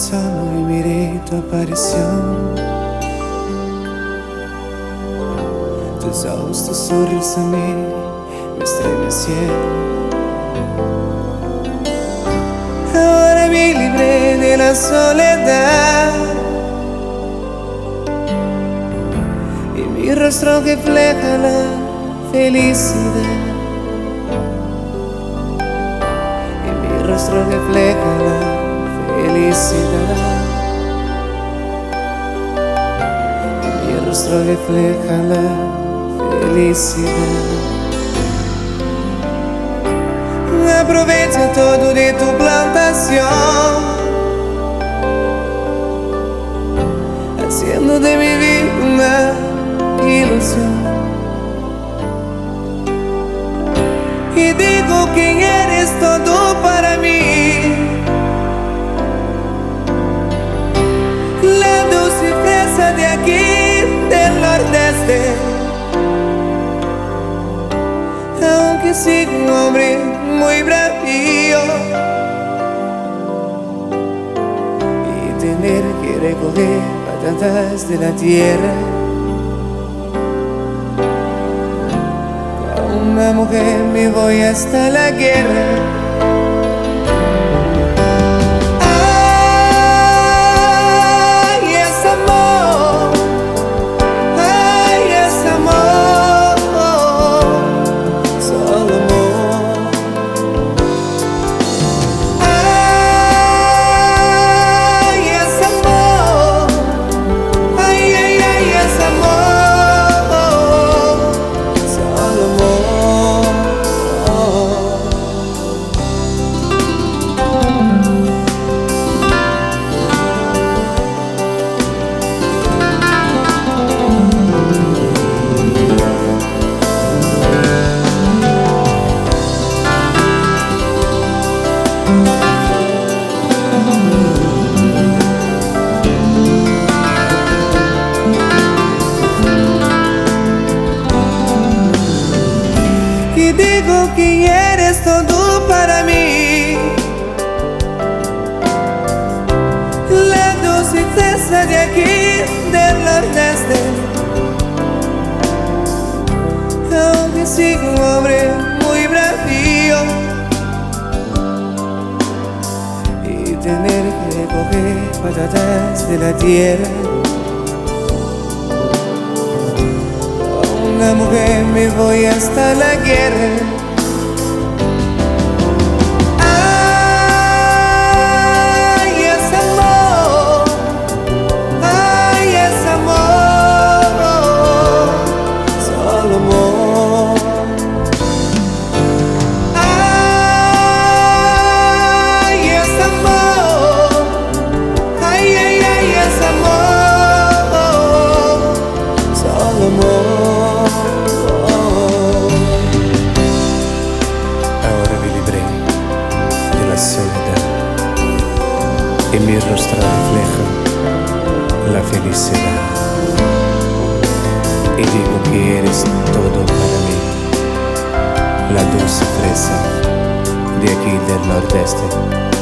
lontano y miré tu aparición. Tus ojos, tu sonrisa a mí me estremecieron. Ahora me libré de la soledad y mi rostro refleja la felicidad. Y mi rostro refleja la felicidad. Y mi rostro refleja la felicidad. Aprovecha todo de tu plantación, haciendo de mi vida una ilusión. Y digo que eres todo para mí, la dulce fresa de aquí del nordeste. Aunque siga un hombre muy bravío y tener que recoger patatas de la tierra, con una mujer me voy hasta la guerra. Y digo que eres todo para mí, la dulce fresa de aquí del nordeste. Aunque siga un hombre muy bravío y tener que recoger patatas de la tierra, con una mujer me voy hasta la guerra. Y mi rostro refleja la felicidad. Y digo que eres todo para mí, la dulce fresa de aquí del nordeste.